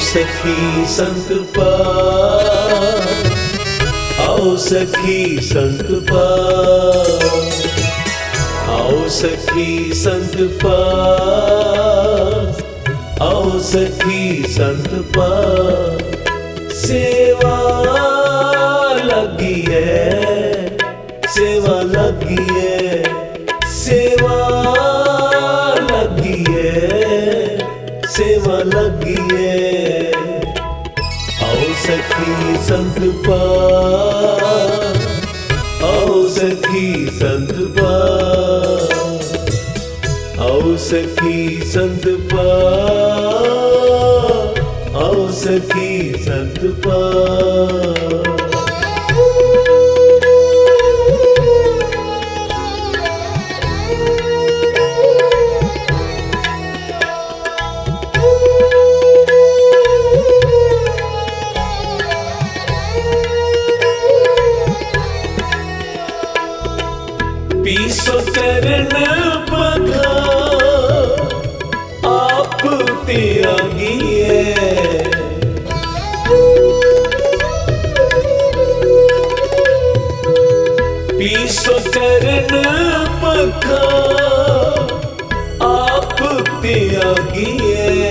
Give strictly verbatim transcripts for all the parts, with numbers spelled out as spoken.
सखी संत पास, आओ सखी संत पास, आओ सखी संत पास, आओ सखी संत पास। सेवा लगी है, सेवा लगी है, सेवा लगी है, सेवा लगी है। आओ सखी संत पास, आओ सखी संत पास, आओ सखी संत पास, आओ सखी संत पास। पीसो चरण पखार, आप त्यागिए, पीसो चरण पखार, आप त्यागिए।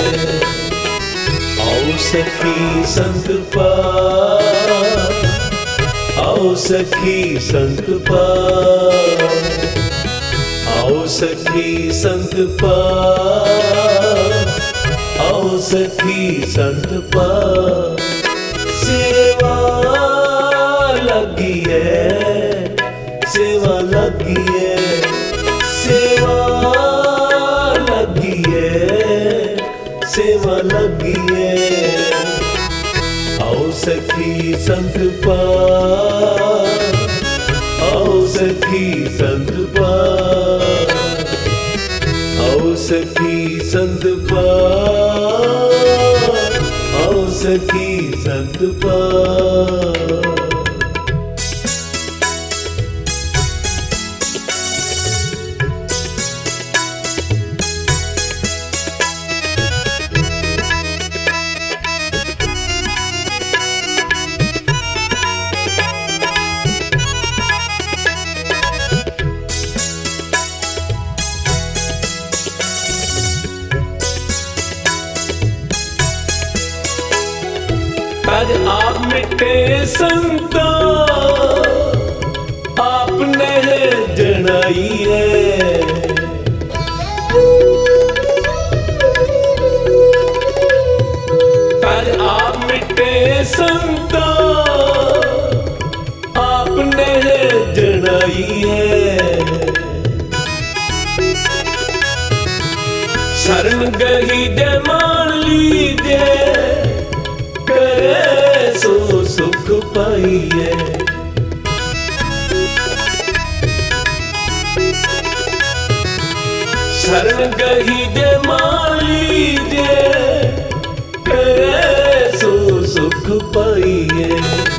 आओ सखी संत पास, आओ सखी संत पास, आओ सखी संत पास, आओ सखी संत पास। सेवा लगी है, सेवा लगी है, सेवा लगी है, सेवा लगी है। आओ सखी संत पास, आओ सखी संत पास, आओ सखी संत पास, आओ सखी संत पास। आज आप मिटे संता, आपने जनाई है। आज आप मिटे संता, आपने जनाई है। शरण गही जय मान लीजिए, करे सो सुख पाइए। शरण गही जय मान लीजिए, करे सो सुख पाइए।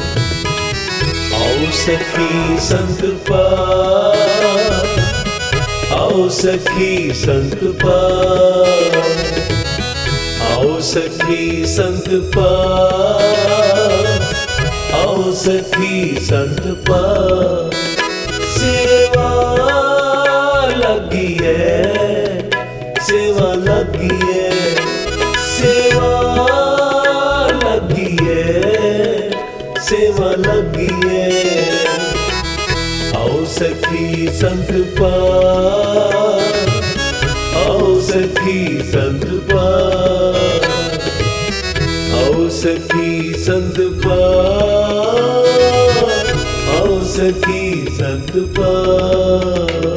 आओ सखी संत पास, आओ सखी संत पास, आओ सखी संत पास, आओ सखी संत पास। सेवा लगी है, सेवा लगी है, सेवा लगी है, सेवा लगी है। आओ सखी संत पास, आओ सखी संत पास, आओ सखी संत पास, आओ सखी संत पास।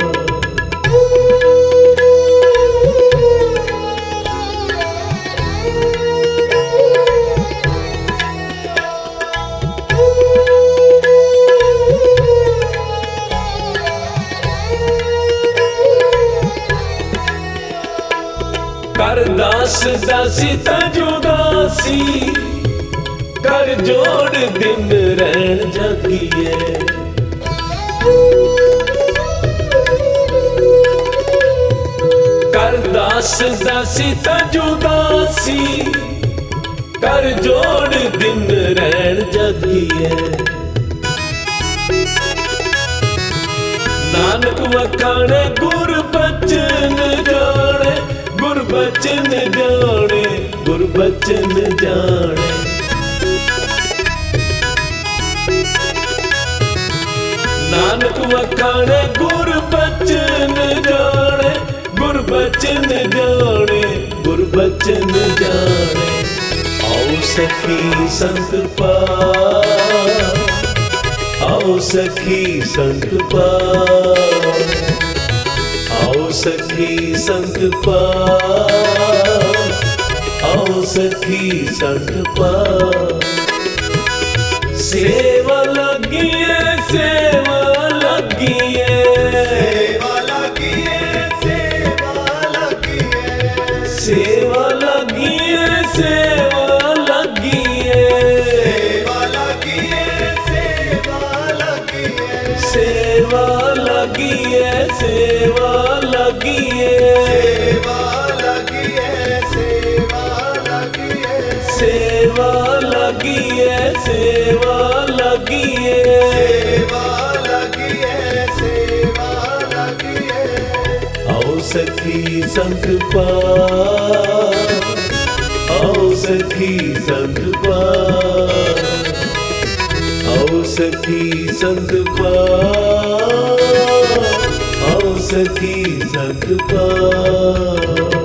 कर दास दासी तजुदासी, कर जोड़ दिन रहन जगिए। कर दास दासी तजुदासी, कर जोड़ दिन रैन जगिए। नानक वखाणे गुर बचन जाने, गुर बचन जाने, गुर बचन जाने। नानक वखाणे गुर बचन जाने, गुर बचन जाने, गुर बचन जाने। आओ सखी संत पास, आओ सखी संत पास, आओ सखी संत पास, आओ सखी संत पास। सेवा लगी है, सेवा लगी है, सेवा लगी है, सेवा लगी है, सेवा लगी है, सेवा लगी है, सेवा लगी है, सेवा लगी है, सेवा लगी है, सेवा लगी है, सेवा लगी है, सेवा लगी है, सेवा लगी है, सेवा लगी है। सेवा लगी है, सेवा लगी है। आओ सखी संत पास, आओ सखी संत पास, आओ सखी संत पास, आओ सखी संत पास।